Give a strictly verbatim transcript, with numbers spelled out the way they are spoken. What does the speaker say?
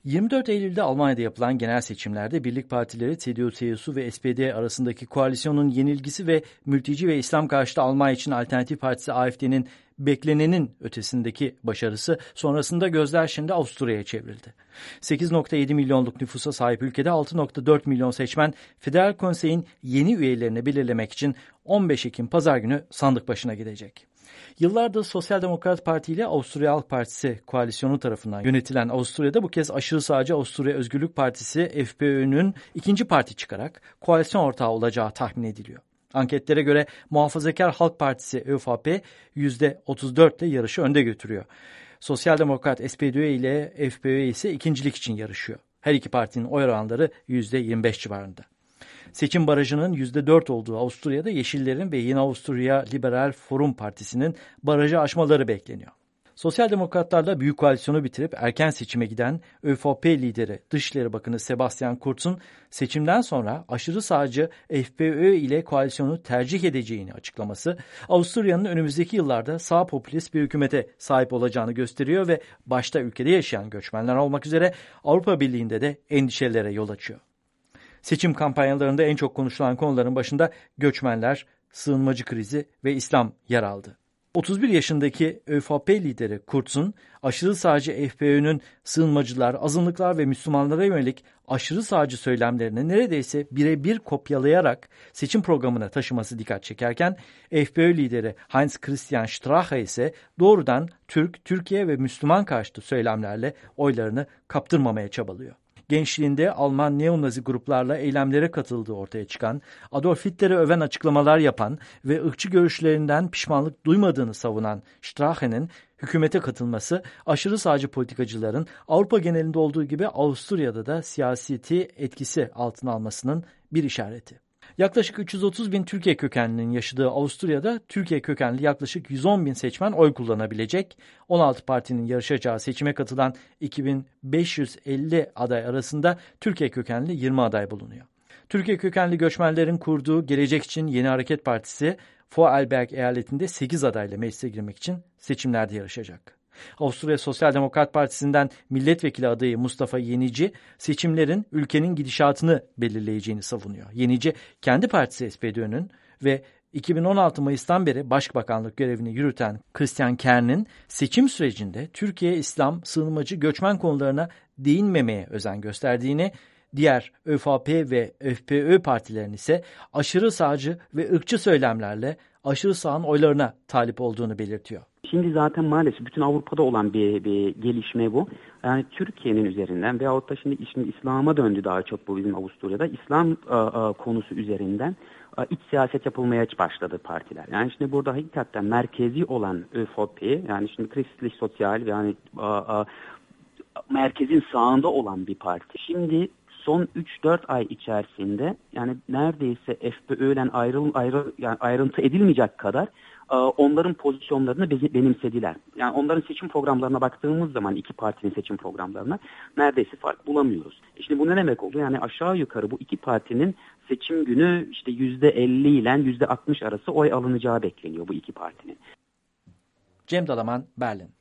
yirmi dört Eylül'de Almanya'da yapılan genel seçimlerde Birlik Partileri C D U C S U ve S P D arasındaki koalisyonun yenilgisi ve mülteci ve İslam karşıtı Almanya için Alternatif Partisi A F D'nin beklenenin ötesindeki başarısı sonrasında gözler şimdi Avusturya'ya çevrildi. sekiz virgül yedi milyonluk nüfusa sahip ülkede altı virgül dört milyon seçmen Federal Konsey'in yeni üyelerini belirlemek için on beş Ekim Pazar günü sandık başına gidecek. Yıllardır Sosyal Demokrat Parti ile Avusturya Halk Partisi koalisyonu tarafından yönetilen Avusturya'da bu kez aşırı sağcı Avusturya Özgürlük Partisi F P Ö'nün ikinci parti çıkarak koalisyon ortağı olacağı tahmin ediliyor. Anketlere göre Muhafazakar Halk Partisi Ö F P yüzde otuz dört ile yarışı önde götürüyor. Sosyal Demokrat S P D ile F P Ö ise ikincilik için yarışıyor. Her iki partinin oy oranları yüzde yirmi beş civarında. Seçim barajının yüzde dört olduğu Avusturya'da Yeşillerin ve Yeni Avusturya Liberal Forum Partisi'nin barajı aşmaları bekleniyor. Sosyal Demokratlarla büyük koalisyonu bitirip erken seçime giden Ö F P lideri Dışişleri Bakanı Sebastian Kurz'un seçimden sonra aşırı sağcı F P Ö ile koalisyonu tercih edeceğini açıklaması, Avusturya'nın önümüzdeki yıllarda sağ popülist bir hükümete sahip olacağını gösteriyor ve başta ülkede yaşayan göçmenler olmak üzere Avrupa Birliği'nde de endişelere yol açıyor. Seçim kampanyalarında en çok konuşulan konuların başında göçmenler, sığınmacı krizi ve İslam yer aldı. otuz bir yaşındaki Ö F P lideri Kurz'un aşırı sağcı F P Ö'nün sığınmacılar, azınlıklar ve Müslümanlara yönelik aşırı sağcı söylemlerini neredeyse birebir kopyalayarak seçim programına taşıması dikkat çekerken F P Ö lideri Heinz Christian Strache ise doğrudan Türk, Türkiye ve Müslüman karşıtı söylemlerle oylarını kaptırmamaya çabalıyor. Gençliğinde Alman neonazi gruplarla eylemlere katıldığı ortaya çıkan, Adolf Hitler'i öven açıklamalar yapan ve ırkçı görüşlerinden pişmanlık duymadığını savunan Strache'nin hükümete katılması, aşırı sağcı politikacıların Avrupa genelinde olduğu gibi Avusturya'da da siyaseti etkisi altına almasının bir işareti. Yaklaşık üç yüz otuz bin Türkiye kökenlinin yaşadığı Avusturya'da Türkiye kökenli yaklaşık yüz on bin seçmen oy kullanabilecek. on altı partinin yarışacağı seçime katılan iki bin beş yüz elli aday arasında Türkiye kökenli yirmi aday bulunuyor. Türkiye kökenli göçmenlerin kurduğu Gelecek için Yeni Hareket Partisi Vorarlberg eyaletinde sekiz adayla meclise girmek için seçimlerde yarışacak. Avusturya Sosyal Demokrat Partisi'nden milletvekili adayı Mustafa Yenici, seçimlerin ülkenin gidişatını belirleyeceğini savunuyor. Yenici, kendi partisi S P D Ö'nün ve iki bin on altı Mayıs'tan beri başbakanlık görevini yürüten Christian Kern'in seçim sürecinde Türkiye, İslam, sığınmacı, göçmen konularına değinmemeye özen gösterdiğini, diğer Ö F P ve F P Ö partilerinin ise aşırı sağcı ve ırkçı söylemlerle aşırı sağın oylarına talip olduğunu belirtiyor. Şimdi zaten maalesef bütün Avrupa'da olan bir, bir gelişme bu. Yani Türkiye'nin üzerinden veyahut da şimdi, şimdi İslam'a döndü daha çok bu bizim Avusturya'da. İslam a, a, konusu üzerinden a, iç siyaset yapılmaya başladı partiler. Yani şimdi burada hakikaten merkezi olan Ö F P, yani şimdi Christlich Sozial, yani a, a, merkezin sağında olan bir parti. Şimdi son üç dört ay içerisinde yani neredeyse F P Ö'den ayrıl, ayrı, yani ayrıntı edilmeyecek kadar onların pozisyonlarını benimsediler. Yani onların seçim programlarına baktığımız zaman iki partinin seçim programlarına neredeyse fark bulamıyoruz. E şimdi bu ne demek oldu? Yani aşağı yukarı bu iki partinin seçim günü işte yüzde elli ile yüzde altmış arası oy alınacağı bekleniyor bu iki partinin. Cem Dalaman, Berlin.